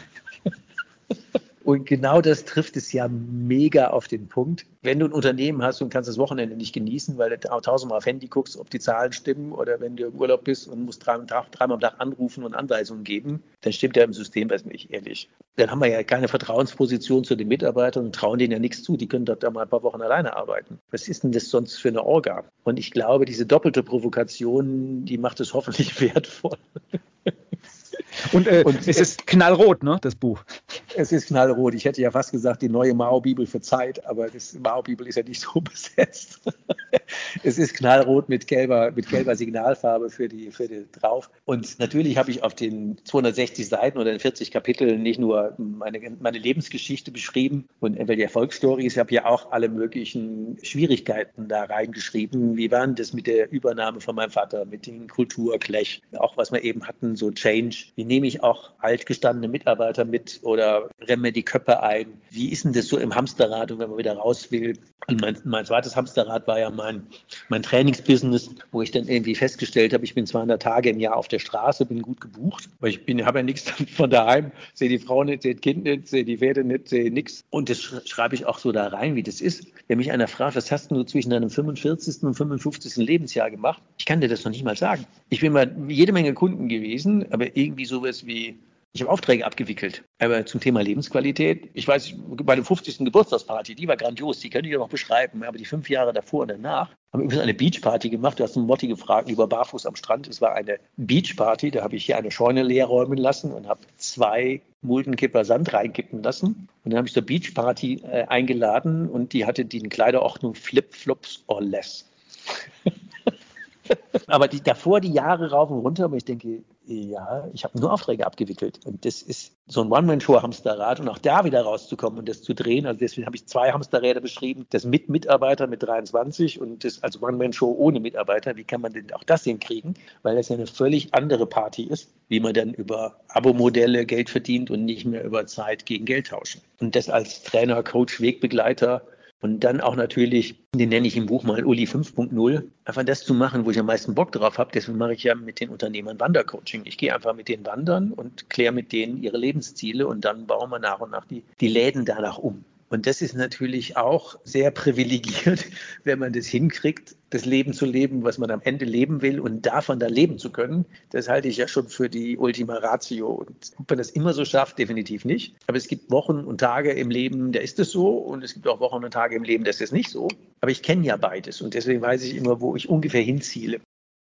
Und genau das trifft es ja mega auf den Punkt. Wenn du ein Unternehmen hast und kannst das Wochenende nicht genießen, weil du 1000-mal auf Handy guckst, ob die Zahlen stimmen, oder wenn du im Urlaub bist und musst dreimal am Tag anrufen und Anweisungen geben, dann stimmt ja im System was nicht, ehrlich. Dann haben wir ja keine Vertrauensposition zu den Mitarbeitern und trauen denen ja nichts zu. Die können dort da mal ein paar Wochen alleine arbeiten. Was ist denn das sonst für eine Orga? Und ich glaube, diese doppelte Provokation, die macht es hoffentlich wertvoll. Und es ist knallrot, ne, das Buch. Es ist knallrot. Ich hätte ja fast gesagt, die neue Mao-Bibel für Zeit, aber das Mao-Bibel ist ja nicht so besetzt. Es ist knallrot mit gelber Signalfarbe für die drauf. Und natürlich habe ich auf den 260 Seiten oder den 40 Kapiteln nicht nur meine Lebensgeschichte beschrieben und welche Erfolgsstories, ich habe ja auch alle möglichen Schwierigkeiten da reingeschrieben. Wie war denn das mit der Übernahme von meinem Vater, mit dem Kulturclash, auch was wir eben hatten, so Change. Wie nehme ich auch altgestandene Mitarbeiter mit oder remme die Köpfe ein? Wie ist denn das so im Hamsterrad, und wenn man wieder raus will? Und mein zweites Hamsterrad war ja mein Trainingsbusiness, wo ich dann irgendwie festgestellt habe, ich bin 200 Tage im Jahr auf der Straße, bin gut gebucht, weil habe ja nichts von daheim, sehe die Frau nicht, sehe das Kind nicht, sehe die Pferde nicht, sehe nichts. Und das schreibe ich auch so da rein, wie das ist. Wenn mich einer fragt, was hast du zwischen deinem 45. und 55. Lebensjahr gemacht? Ich kann dir das noch nicht mal sagen. Ich bin mal jede Menge Kunden gewesen, aber irgendwie sowas wie, ich habe Aufträge abgewickelt. Aber zum Thema Lebensqualität, ich weiß, bei der 50. Geburtstagsparty, die war grandios, die kann ich dir noch beschreiben, aber die 5 Jahre davor und danach haben wir übrigens eine Beachparty gemacht. Du hast einen Motti gefragt, lieber barfuß am Strand. Es war eine Beachparty, da habe ich hier eine Scheune leer räumen lassen und habe 2 Muldenkipper Sand reinkippen lassen. Und dann habe ich zur Beachparty eingeladen und die hatte die Kleiderordnung Flip-Flops or less. Aber davor die Jahre rauf und runter, aber ich denke, Ja, ich habe nur Aufträge abgewickelt. Und das ist so ein One-Man-Show-Hamsterrad. Und auch da wieder rauszukommen und das zu drehen. Also deswegen habe ich 2 Hamsterräder beschrieben. Das mit Mitarbeiter mit 23 und das als One-Man-Show ohne Mitarbeiter. Wie kann man denn auch das hinkriegen? Weil das ja eine völlig andere Party ist, wie man dann über Abo-Modelle Geld verdient und nicht mehr über Zeit gegen Geld tauschen. Und das als Trainer, Coach, Wegbegleiter. Und dann auch natürlich, den nenne ich im Buch mal Uli 5.0, einfach das zu machen, wo ich am meisten Bock drauf habe. Deswegen mache ich ja mit den Unternehmern Wandercoaching. Ich gehe einfach mit denen wandern und kläre mit denen ihre Lebensziele und dann bauen wir nach und nach die Läden danach um. Und das ist natürlich auch sehr privilegiert, wenn man das hinkriegt, das Leben zu leben, was man am Ende leben will und davon dann leben zu können. Das halte ich ja schon für die Ultima Ratio. Und ob man das immer so schafft, definitiv nicht. Aber es gibt Wochen und Tage im Leben, da ist es so. Und es gibt auch Wochen und Tage im Leben, da ist es nicht so. Aber ich kenne ja beides und deswegen weiß ich immer, wo ich ungefähr hinziele.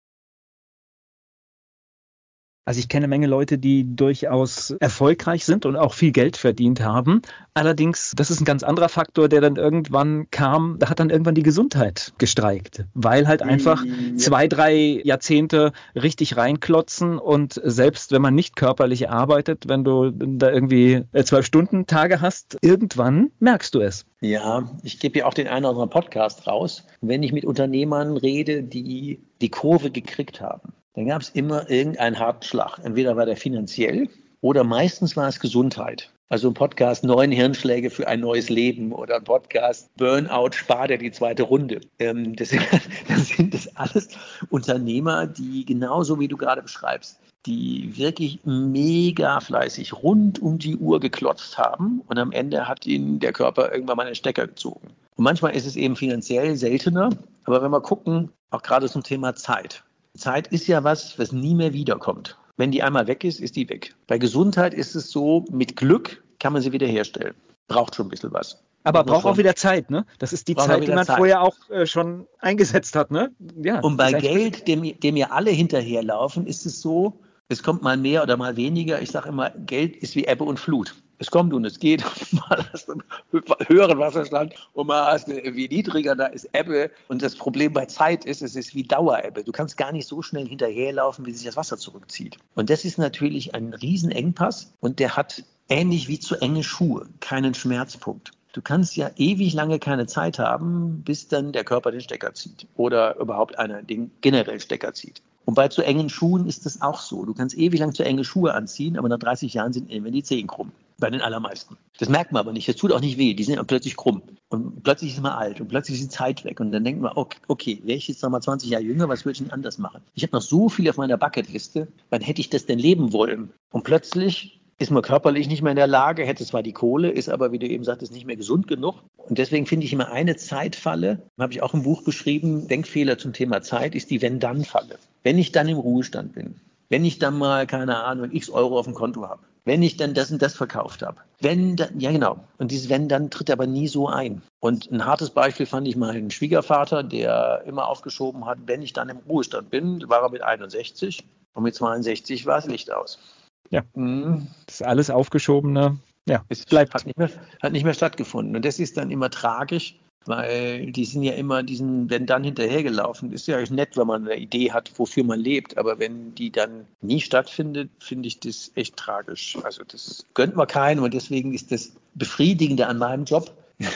Also ich kenne eine Menge Leute, die durchaus erfolgreich sind und auch viel Geld verdient haben. Allerdings, das ist ein ganz anderer Faktor, der dann irgendwann kam, da hat dann irgendwann die Gesundheit gestreikt, weil halt einfach 2, 3 Jahrzehnte richtig reinklotzen und selbst wenn man nicht körperlich arbeitet, wenn du da irgendwie 12-Stunden-Tage hast, irgendwann merkst du es. Ja, ich gebe ja auch den einen oder anderen Podcast raus. Wenn ich mit Unternehmern rede, die die Kurve gekriegt haben, dann gab es immer irgendeinen harten Schlag. Entweder war der finanziell oder meistens war es Gesundheit. Also ein Podcast 9 Hirnschläge für ein neues Leben oder ein Podcast Burnout, spar dir die 2. Runde. Das sind das alles Unternehmer, die genauso wie du gerade beschreibst, die wirklich mega fleißig rund um die Uhr geklotzt haben und am Ende hat ihnen der Körper irgendwann mal einen Stecker gezogen. Und manchmal ist es eben finanziell seltener, aber wenn wir gucken, auch gerade zum Thema Zeit. Zeit ist ja was nie mehr wiederkommt. Wenn die einmal weg ist, ist die weg. Bei Gesundheit ist es so, mit Glück kann man sie wiederherstellen. Braucht schon ein bisschen was. Aber braucht auch wieder Zeit, ne? Das ist die Zeit, die man vorher auch schon eingesetzt hat, ne? Ja. Und bei Geld, dem ja alle hinterherlaufen, ist es so, es kommt mal mehr oder mal weniger. Ich sage immer, Geld ist wie Ebbe und Flut. Es kommt und es geht. Mal hast du einen höheren Wasserstand und mal hast du wie niedriger, da ist Ebbe. Und das Problem bei Zeit ist, es ist wie Dauerebbe. Du kannst gar nicht so schnell hinterherlaufen, wie sich das Wasser zurückzieht. Und das ist natürlich ein Riesenengpass und der hat ähnlich wie zu enge Schuhe keinen Schmerzpunkt. Du kannst ja ewig lange keine Zeit haben, bis dann der Körper den Stecker zieht oder überhaupt einer den generell Stecker zieht. Und bei zu engen Schuhen ist das auch so. Du kannst ewig lang zu enge Schuhe anziehen, aber nach 30 Jahren sind irgendwann die Zehen krumm. Bei den allermeisten. Das merkt man aber nicht. Das tut auch nicht weh. Die sind plötzlich krumm. Und plötzlich ist man alt. Und plötzlich ist die Zeit weg. Und dann denkt man, okay, wäre ich jetzt noch mal 20 Jahre jünger, was würde ich denn anders machen? Ich habe noch so viel auf meiner Bucketliste. Wann hätte ich das denn leben wollen? Und plötzlich ist man körperlich nicht mehr in der Lage, hätte zwar die Kohle, ist aber, wie du eben sagtest, nicht mehr gesund genug. Und deswegen finde ich immer eine Zeitfalle, habe ich auch im Buch beschrieben, Denkfehler zum Thema Zeit, ist die Wenn-Dann-Falle. Wenn ich dann im Ruhestand bin, wenn ich dann mal, keine Ahnung, x Euro auf dem Konto habe, wenn ich dann das und das verkauft habe, wenn dann, ja genau, und dieses Wenn dann tritt aber nie so ein. Und ein hartes Beispiel fand ich meinen Schwiegervater, der immer aufgeschoben hat, wenn ich dann im Ruhestand bin, war er mit 61 und mit 62 war das Licht aus. Ja, das ist alles Aufgeschobene. Ja, es bleibt. Hat nicht mehr stattgefunden. Und das ist dann immer tragisch, weil die sind ja immer wenn dann hinterhergelaufen. Ist ja nett, wenn man eine Idee hat, wofür man lebt. Aber wenn die dann nie stattfindet, finde ich das echt tragisch. Also das gönnt man keinem und deswegen ist das Befriedigende an meinem Job.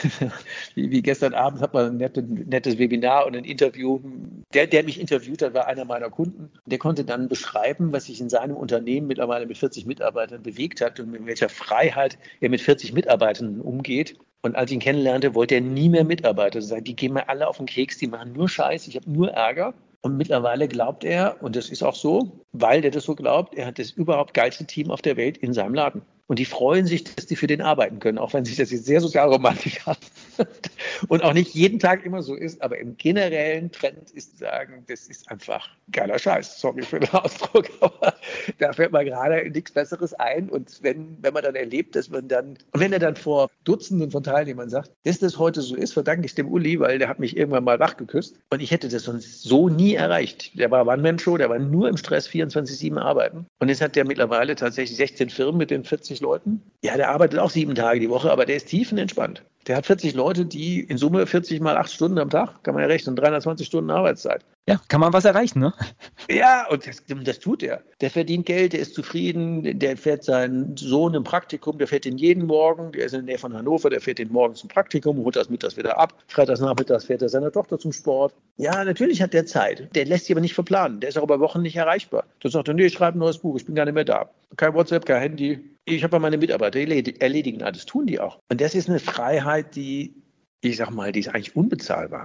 Wie gestern Abend hat man ein nettes Webinar und ein Interview. Der mich interviewt hat, war einer meiner Kunden. Der konnte dann beschreiben, was sich in seinem Unternehmen mittlerweile mit 40 Mitarbeitern bewegt hat und mit welcher Freiheit er mit 40 Mitarbeitern umgeht. Und als ich ihn kennenlernte, wollte er nie mehr Mitarbeiter sein. Die gehen mir alle auf den Keks, die machen nur Scheiß, ich habe nur Ärger. Und mittlerweile glaubt er, und das ist auch so, weil der das so glaubt, er hat das überhaupt geilste Team auf der Welt in seinem Laden. Und die freuen sich, dass die für den arbeiten können, auch wenn sich das jetzt sehr sozialromantisch hat und auch nicht jeden Tag immer so ist. Aber im generellen Trend ist zu sagen, das ist einfach geiler Scheiß. Sorry für den Ausdruck, aber da fällt mir gerade nichts Besseres ein. Und wenn man dann erlebt, dass man dann, und wenn er dann vor Dutzenden von Teilnehmern sagt, dass das heute so ist, verdanke ich dem Uli, weil der hat mich irgendwann mal wach geküsst. Und ich hätte das sonst so nie erreicht. Der war One-Man-Show, der war nur im Stress 24/7 arbeiten. Und jetzt hat der mittlerweile tatsächlich 16 Firmen mit den 40 Leuten. Ja, der arbeitet auch 7 Tage die Woche, aber der ist tiefenentspannt. Der hat 40 Leute, die in Summe 40 mal 8 Stunden am Tag, kann man ja rechnen, 320 Stunden Arbeitszeit. Ja, kann man was erreichen, ne? Ja, und das tut er. Der verdient Geld, der ist zufrieden, der fährt seinen Sohn im Praktikum, der fährt ihn jeden Morgen, der ist in der Nähe von Hannover, der fährt ihn morgens zum Praktikum, holt das mittags wieder ab, freitags nachmittags fährt er seine Tochter zum Sport. Ja, natürlich hat der Zeit. Der lässt sich aber nicht verplanen. Der ist auch über Wochen nicht erreichbar. Der sagt, nee, ich schreibe ein neues Buch, ich bin gar nicht mehr da. Kein WhatsApp, kein Handy. Ich habe ja meine Mitarbeiter, die erledigen alles, tun die auch. Und das ist eine Freiheit, die, ich sag mal, die ist eigentlich unbezahlbar.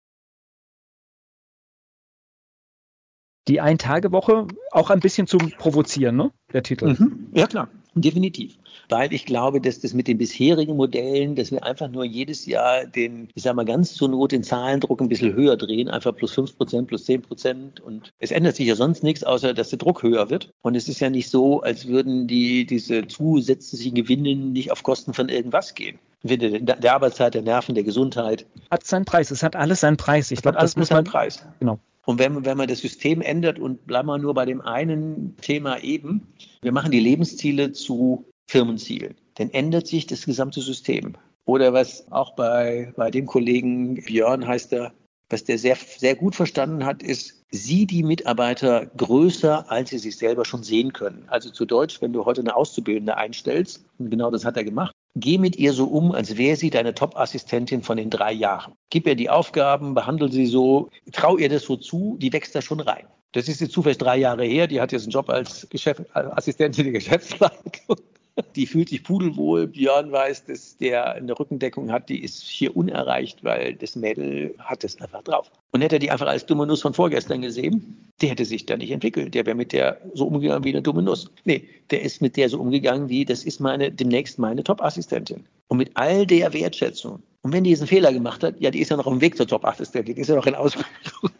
Die Ein-Tage-Woche auch ein bisschen zum Provozieren, ne? Der Titel. Ja, klar, definitiv. Weil ich glaube, dass das mit den bisherigen Modellen, dass wir einfach nur jedes Jahr ich sag mal ganz zur Not den Zahlendruck ein bisschen höher drehen, einfach plus 5%, plus 10%. Und es ändert sich ja sonst nichts, außer dass der Druck höher wird. Und es ist ja nicht so, als würden diese zusätzlichen Gewinne nicht auf Kosten von irgendwas gehen. Der Arbeitszeit, der Nerven, der Gesundheit. Hat seinen Preis, es hat alles seinen Preis. Ich glaube, das muss man. Preis. Genau. Und wenn man das System ändert und bleiben wir nur bei dem einen Thema eben, wir machen die Lebensziele zu Firmenzielen, dann ändert sich das gesamte System. Oder was auch bei dem Kollegen Björn heißt er, was der sehr, sehr gut verstanden hat, ist, sieh die Mitarbeiter größer, als sie sich selber schon sehen können. Also zu Deutsch, wenn du heute eine Auszubildende einstellst, und genau das hat er gemacht, geh mit ihr so um, als wäre sie deine Top-Assistentin von den 3 Jahren. Gib ihr die Aufgaben, behandle sie so, trau ihr das so zu, die wächst da schon rein. Das ist jetzt zufällig 3 Jahre her, die hat jetzt einen Job als Assistentin der Geschäftsleitung. Die fühlt sich pudelwohl. Björn weiß, dass der eine Rückendeckung hat, die ist hier unerreicht, weil das Mädel hat das einfach drauf. Und hätte er die einfach als dumme Nuss von vorgestern gesehen, der hätte sich da nicht entwickelt. Der wäre mit der so umgegangen wie eine dumme Nuss. Nee, der ist mit der so umgegangen wie, das ist demnächst meine Top-Assistentin. Und mit all der Wertschätzung. Und wenn die jetzt einen Fehler gemacht hat, ja, die ist ja noch auf dem Weg zur Top-Assistentin, die ist ja noch in Ausbildung.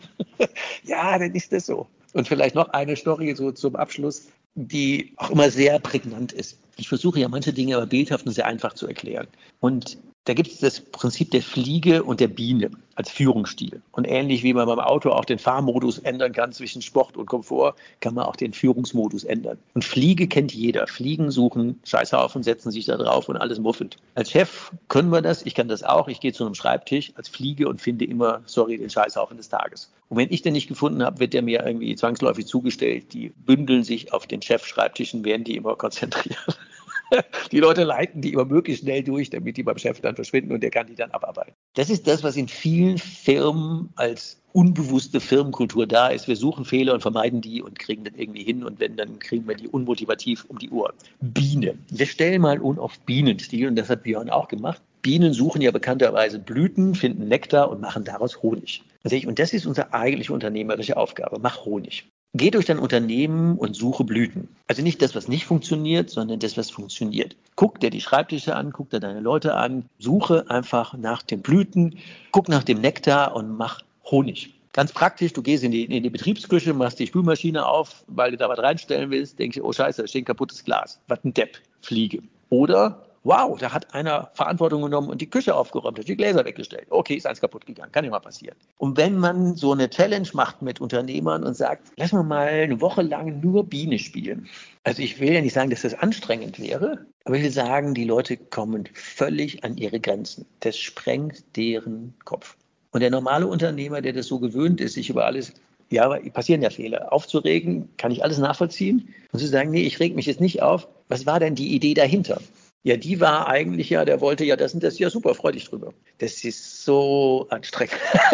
Ja, dann ist das so. Und vielleicht noch eine Story so zum Abschluss, die auch immer sehr prägnant ist. Ich versuche ja manche Dinge aber bildhaft und sehr einfach zu erklären. Und da gibt es das Prinzip der Fliege und der Biene als Führungsstil. Und ähnlich wie man beim Auto auch den Fahrmodus ändern kann zwischen Sport und Komfort, kann man auch den Führungsmodus ändern. Und Fliege kennt jeder. Fliegen suchen Scheißhaufen, setzen sich da drauf und alles muffelt. Als Chef können wir das, ich kann das auch. Ich gehe zu einem Schreibtisch als Fliege und finde immer, den Scheißhaufen des Tages. Und wenn ich den nicht gefunden habe, wird der mir irgendwie zwangsläufig zugestellt. Die bündeln sich auf den Chefschreibtisch und werden die immer konzentriert. Die Leute leiten die immer möglichst schnell durch, damit die beim Chef dann verschwinden und der kann die dann abarbeiten. Das ist das, was in vielen Firmen als unbewusste Firmenkultur da ist. Wir suchen Fehler und vermeiden die und kriegen das irgendwie hin und wenn, dann kriegen wir die unmotivativ um die Uhr. Biene. Wir stellen mal auf Bienenstil und das hat Björn auch gemacht. Bienen suchen ja bekannterweise Blüten, finden Nektar und machen daraus Honig. Und das ist unsere eigentliche unternehmerische Aufgabe. Mach Honig. Geh durch dein Unternehmen und suche Blüten. Also nicht das, was nicht funktioniert, sondern das, was funktioniert. Guck dir die Schreibtische an, guck dir deine Leute an, suche einfach nach den Blüten, guck nach dem Nektar und mach Honig. Ganz praktisch, du gehst in die Betriebsküche, machst die Spülmaschine auf, weil du da was reinstellen willst, denkst du, oh Scheiße, da steht ein kaputtes Glas. Was ein Depp, Fliege. Oder wow, da hat einer Verantwortung genommen und die Küche aufgeräumt, hat die Gläser weggestellt. Okay, ist eins kaputt gegangen, kann ja mal passieren. Und wenn man so eine Challenge macht mit Unternehmern und sagt, lass mal eine Woche lang nur Biene spielen. Also ich will ja nicht sagen, dass das anstrengend wäre, aber ich will sagen, die Leute kommen völlig an ihre Grenzen. Das sprengt deren Kopf. Und der normale Unternehmer, der das so gewöhnt ist, sich über alles, ja, passieren ja Fehler, aufzuregen, kann ich alles nachvollziehen. Und zu sagen, nee, ich reg mich jetzt nicht auf. Was war denn die Idee dahinter? Ja, die war eigentlich der wollte ja das und das, ja super, freu dich drüber. Das ist so anstrengend.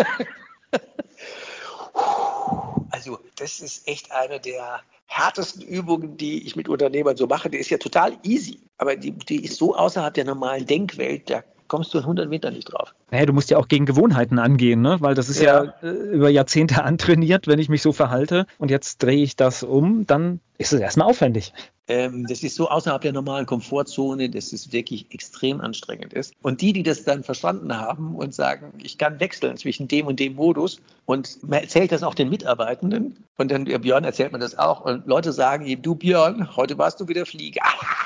Also das ist echt eine der härtesten Übungen, die ich mit Unternehmern so mache. Die ist ja total easy, aber die ist so außerhalb der normalen Denkwelt, da kommst du in 100 Meter nicht drauf. Naja, du musst ja auch gegen Gewohnheiten angehen, ne? Weil das ist ja über Jahrzehnte antrainiert, wenn ich mich so verhalte und jetzt drehe ich das um, dann ist es erstmal aufwendig. Das ist so außerhalb der normalen Komfortzone, dass es wirklich extrem anstrengend ist. Und die das dann verstanden haben und sagen, ich kann wechseln zwischen dem und dem Modus und man erzählt das auch den Mitarbeitenden und dann Björn erzählt man das auch und Leute sagen ihm, du Björn, heute warst du wieder Flieger.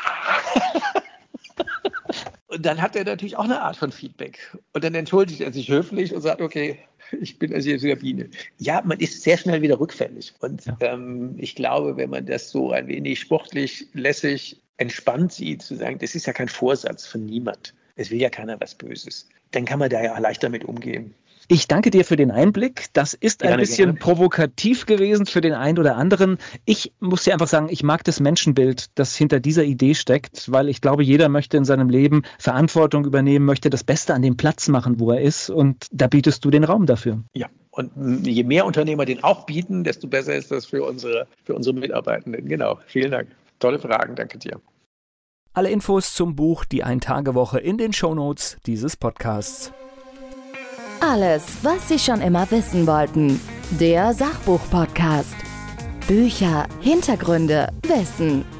Und dann hat er natürlich auch eine Art von Feedback. Und dann entschuldigt er sich höflich und sagt, okay, ich bin also jetzt wieder Biene. Ja, man ist sehr schnell wieder rückfällig. Und ich glaube, wenn man das so ein wenig sportlich, lässig, entspannt sieht, zu sagen, das ist ja kein Vorsatz von niemand. Es will ja keiner was Böses. Dann kann man da ja leicht damit umgehen. Ich danke dir für den Einblick. Das ist ein bisschen provokativ gewesen für den einen oder anderen. Ich muss dir einfach sagen, ich mag das Menschenbild, das hinter dieser Idee steckt, weil ich glaube, jeder möchte in seinem Leben Verantwortung übernehmen, möchte das Beste an dem Platz machen, wo er ist. Und da bietest du den Raum dafür. Ja, und je mehr Unternehmer den auch bieten, desto besser ist das für unsere Mitarbeitenden. Genau, vielen Dank. Tolle Fragen, danke dir. Alle Infos zum Buch Die Ein-Tage-Woche in den Shownotes dieses Podcasts. Alles, was Sie schon immer wissen wollten. Der Sachbuch-Podcast. Bücher, Hintergründe, Wissen.